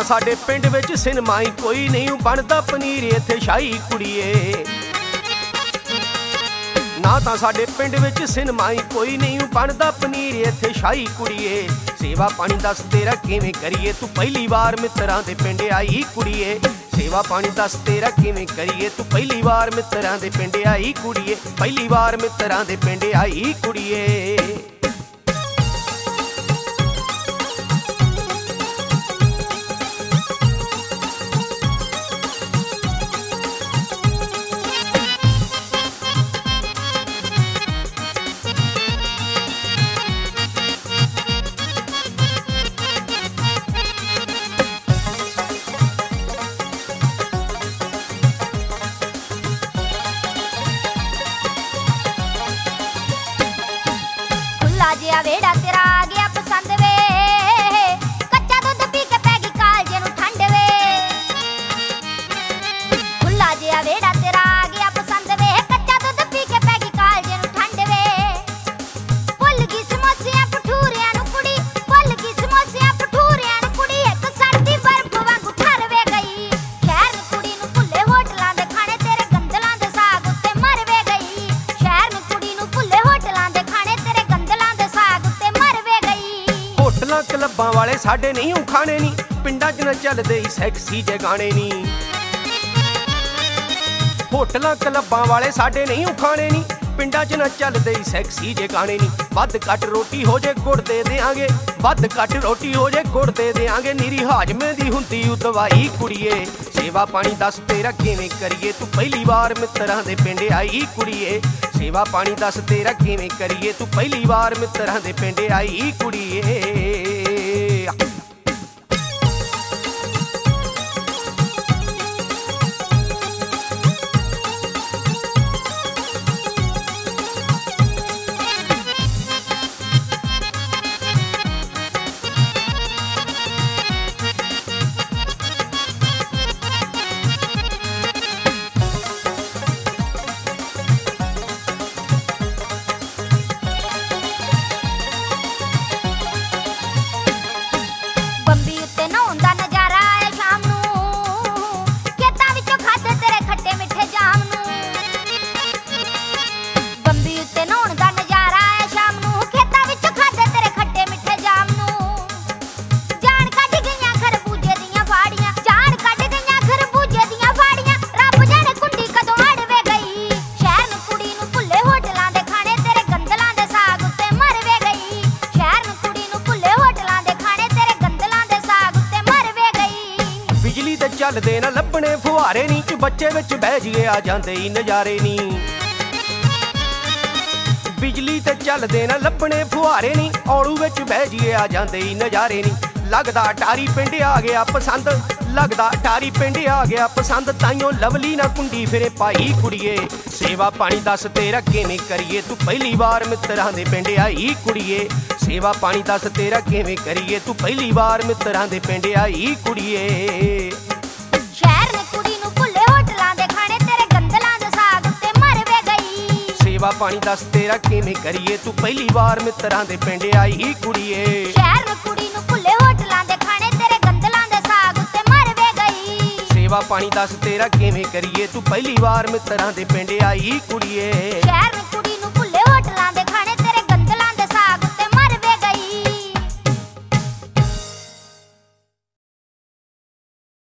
ਸਾਡੇ ਪਿੰਡ ਵਿੱਚ ਸਿਨਮਾ ਹੀ ਕੋਈ ਨਹੀਂ ਬਣਦਾ ਪਨੀਰ ਇੱਥੇ ਸ਼ਾਹੀ ਕੁੜੀਏ। ਨਾ ਤਾਂ ਸਾਡੇ ਪਿੰਡ ਵਿੱਚ ਸਿਨਮਾ ਹੀ ਕੋਈ ਨਹੀਂ ਬਣਦਾ ਪਨੀਰ ਇੱਥੇ ਸ਼ਾਹੀ ਕੁੜੀਏ। ਸੇਵਾ ਪਾਣੀ ਦੱਸ ਤੇਰਾ ਕਿਵੇਂ ਕਰੀਏ, ਤੂੰ ਪਹਿਲੀ ਵਾਰ ਮਿੱਤਰਾਂ ਦੇ ਪਿੰਡ ਆਈ ਕੁੜੀਏ। ਸੇਵਾ ਪਾਣੀ ਦੱਸ ਤੇਰਾ ਕਿਵੇਂ ਕਰੀਏ, ਤੂੰ ਪਹਿਲੀ ਵਾਰ ਮਿੱਤਰਾਂ ਦੇ ਪਿੰਡ ਆਈ ਕੁੜੀਏ। ਪਹਿਲੀ ਵਾਰ ਮਿੱਤਰਾਂ ਦੇ ਪਿੰਡ ਆਈ ਕੁੜੀਏ। ਜਿਹਾ ਵੇੜਾ ਤੇਰਾ ਆ ਗਿਆ ਪਸੰਦ ਵੇ, ਕੱਚਾ ਦੁੱਧ ਪੀ ਕੇ ਪੈ ਗਈ ਕਾਲਜੇ ਨੂੰ ਠੰਡ ਵੇ। ਖੁੱਲਾ ਜਿਹਾ ਵੇੜਾ ਤੇਰਾ ਆ ਗਿਆ ਪਸੰਦ ਵੇ, ਕੱਚਾ ਦੁੱਧ ਪੀ ਕੇ ਪੈ ਗਈ ਕਾਲਜੇ ਨੂੰ ਠੰਡ ਵੇ। ਭੁੱਲ ਗਈ ਸਮੋਸਿਆਂ ਭਟੂਰਿਆਂ ਨੂੰ ਕੁੜੀ, ਭੁੱਲ ਗਈ ਸਮੋਸਿਆਂ ਭਟੂਰਿਆਂ ਨੂੰ ਕੁੜੀ। ਇੱਕ ਸਰਦੀ ਬਰਫ਼ ਵਾਂਗੂ ਠਰਵੇ ਗਈ, ਸ਼ਹਿਰ ਨੂੰ ਕੁੜੀ ਨੂੰ ਭੁੱਲੇ ਹੋਟਲਾਂ ਦੇ ਖਾਣੇ ਤੇਰੇ ਗੰਦਲਾਂ ਦੇ ਸਾਗ ਉੱਤੇ ਮਰਵੇ ਗਈ। ਸ਼ਹਿਰ ਨੂੰ ਕੁੜੀ ਨੂੰ ਭੁੱਲੇ ਹੋਟਲਾਂ ਦੇ ਖਾਣੇ ਤੇਰੇ ਗੰਦਲਾਂ ਦੇ ਸਾਗ ਉੱਤੇ ਮਰਵੇ ਗਈ। ਹੋਟਲਾਂ ਕਲੱਬਾਂ ਵਾਲੇ ਸਾਡੇ ਨਹੀਂ ਖਾਣੇ ਨੀ, ਪਿੰਡਾਂ 'ਚ ਨਾ ਚੱਲਦੇ ਹੀ ਸੈਕਸੀ ਜੇ ਗਾਣੇ ਨੀ। ਹੋਟਲਾਂ ਕਲੱਬਾਂ ਵਾਲੇ ਸਾਡੇ ਨਹੀਂ ਖਾਣੇ ਨੀ, ਪਿੰਡਾਂ 'ਚ ਨਾ ਚੱਲਦੇ ਹੀ ਸੈਕਸੀ ਜੇ ਗਾਣੇ ਨੀ। ਵੱਧ ਘੱਟ ਰੋਟੀ ਹੋ ਜੇ ਗੁੜ ਦੇ ਦਿਆਂਗੇ, ਵੱਧ ਘੱਟ ਰੋਟੀ ਹੋ ਜੇ ਗੁੜ ਦੇ ਦਿਆਂਗੇ। ਨੀਰੀ ਹਾਜਮੇ ਦੀ ਹੁੰਦੀ ਉਹ ਦਵਾਈ ਕੁੜੀਏ। ਸੇਵਾ ਪਾਣੀ ਦੱਸ ਤੇਰਾ ਕਿਵੇਂ ਕਰੀਏ, ਤੂੰ ਪਹਿਲੀ ਵਾਰ ਮਿੱਤਰਾਂ ਦੇ ਪਿੰਡ ਆਈ ਕੁੜੀਏ। ਸੇਵਾ ਪਾਣੀ ਦੱਸ ਤੇਰਾ ਕਿਵੇਂ ਕਰੀਏ, ਤੂੰ ਪਹਿਲੀ ਵਾਰ ਮਿੱਤਰਾਂ ਦੇ ਪਿੰਡ ਆਈ ਕੁੜੀਏ। ਬੰਬੀ ਉੱਤੇ ਨਹਾਉਣ ਦਾ ਨਜ਼ਾਰਾ ਆਇਆ ਸ਼ਾਮ ਨੂੰ, ਖੇਤਾਂ ਵਿੱਚੋਂ ਖਾਧੇ ਤੇਰੇ ਖੱਟੇ ਮਿੱਠੇ ਜਾਮ ਨੂੰ। ਬੰਬੀ ਉੱਤੇ ਨਹਾਉਣ ਦਾ ਨਜ਼ਾਰਾ ਆਇਆ ਸ਼ਾਮ ਨੂੰ, ਖੇਤਾਂ ਵਿੱਚੋਂ ਖਾਧੇ ਤੇਰੇ ਖੱਟੇ ਮਿੱਠੇ ਜਾਮ ਨੂੰ। ਜਾਣ ਕੱਢ ਗਈਆਂ ਖਰਬੂਜੇ ਦੀਆਂ ਫਾੜੀਆਂ, ਜਾਣ ਕੱਢ ਗਈਆਂ ਖਰਬੂਜੇ ਦੀਆਂ ਫਾੜੀਆਂ। ਰੱਬ ਜਾਣੇ ਕੁੰਡੀ ਕਦੋਂ ਅੜਵੇ ਗਈ, ਸ਼ਹਿਰ ਨੂੰ ਕੁੜੀ ਨੂੰ ਭੁੱਲੇ ਹੋਟਲਾਂ ਦੇ ਖਾਣੇ ਤੇਰੇ ਗੰਦਲਾਂ ਦੇ ਸਾਗ ਉੱਤੇ ਮਰਵੇ ਗਈ। ਸ਼ਹਿਰ ਨੂੰ ਕੁੜੀ ਨੂੰ ਭੁੱਲੇ ਹੋਟਲਾਂ ਦੇ ਖਾਣੇ ਤੇਰੇ ਗੰਦਲਾਂ ਦੇ ਸਾਗ ਉੱਤੇ ਮਰਵੇ ਗਈ। ਬਿਜਲੀ ਤੇ ਚੱਲਦੇ ਨਾ ਲੱਭਣੇ ਫੁਹਾਰੇ ਨੀ, ਚ ਬੱਚੇ ਵਿੱਚ ਬਹਿ ਜੀਏ ਆ ਜਾਂਦੇ ਹੀ ਨਜ਼ਾਰੇ ਨੀ। ਬਿਜਲੀ ਤੇ ਚੱਲਦੇ ਨਾ ਲੱਭਣੇ ਫੁਹਾਰੇ ਨੀ, ਔਲੂ ਵਿੱਚ ਬਹਿ ਜੀਏ ਆ ਜਾਂਦੇ ਹੀ ਨਜ਼ਾਰੇ ਨੀ। ਲੱਗਦਾ ਅਟਾਰੀ ਪਿੰਡ ਆ ਗਿਆ ਪਸੰਦ, ਲੱਗਦਾ ਅਟਾਰੀ ਪਿੰਡ ਆ ਗਿਆ ਪਸੰਦ। ਤਾਈਓ ਲਵਲੀ ਨਾ ਕੁੰਡੀ ਫਿਰੇ ਪਾਈ ਕੁੜੀਏ। ਸੇਵਾ ਪਾਣੀ ਦੱਸ ਤੇਰਾ ਕਿਵੇਂ ਕਰੀਏ, ਤੂੰ ਪਹਿਲੀ ਵਾਰ ਮਿੱਤਰਾਂ ਦੇ ਪਿੰਡ ਆਈ ਕੁੜੀਏ। ਸੇਵਾ ਪਾਣੀ ਦੱਸ ਤੇਰਾ ਕਿਵੇਂ ਕਰੀਏ, ਤੂੰ ਪਹਿਲੀ ਵਾਰ ਮਿੱਤਰਾਂ ਦੇ ਪਿੰਡ ਆਈ ਕੁੜੀਏ। ਸ਼ਹਿਰ ਨੂੰ ਕੁੜੀ ਨੂੰ ਭੁੱਲੇ ਹੋਟਲਾਂ ਦੇ ਖਾਣੇ ਤੇਰੇ ਗੰਦਲਾਂ ਦੇ ਸਾਗ ਉੱਤੇ ਮਰਵੇ ਗਈ। ਸੇਵਾ ਪਾਣੀ ਦੱਸ ਤੇਰਾ ਕਿਵੇਂ ਕਰੀਏ, ਤੂੰ ਪਹਿਲੀ ਵਾਰ ਮਿੱਤਰਾਂ ਦੇ ਪਿੰਡ ਆਈ ਕੁੜੀਏ। ਸ਼ਹਿਰ ਨੂੰ ਕੁੜੀ ਨੂੰ ਭੁੱਲੇ ਹੋਟਲਾਂ ਦੇ ਖਾਣੇ ਤੇਰੇ ਗੰਦਲਾਂ ਦੇ ਸਾਗ ਉੱਤੇ ਮਰਵੇ ਗਈ। ਸੇਵਾ ਪਾਣੀ ਦੱਸ ਤੇਰਾ ਕਿਵੇਂ ਕਰੀਏ, ਤੂੰ ਪਹਿਲੀ ਵਾਰ ਮਿੱਤਰਾਂ ਦੇ ਪਿੰਡ ਆਈ ਕੁੜੀਏ। ਸ਼ਹਿਰ ਨੂੰ ਕੁੜੀ ਨੂੰ ਭੁੱਲੇ ਹੋਟਲਾਂ ਦੇ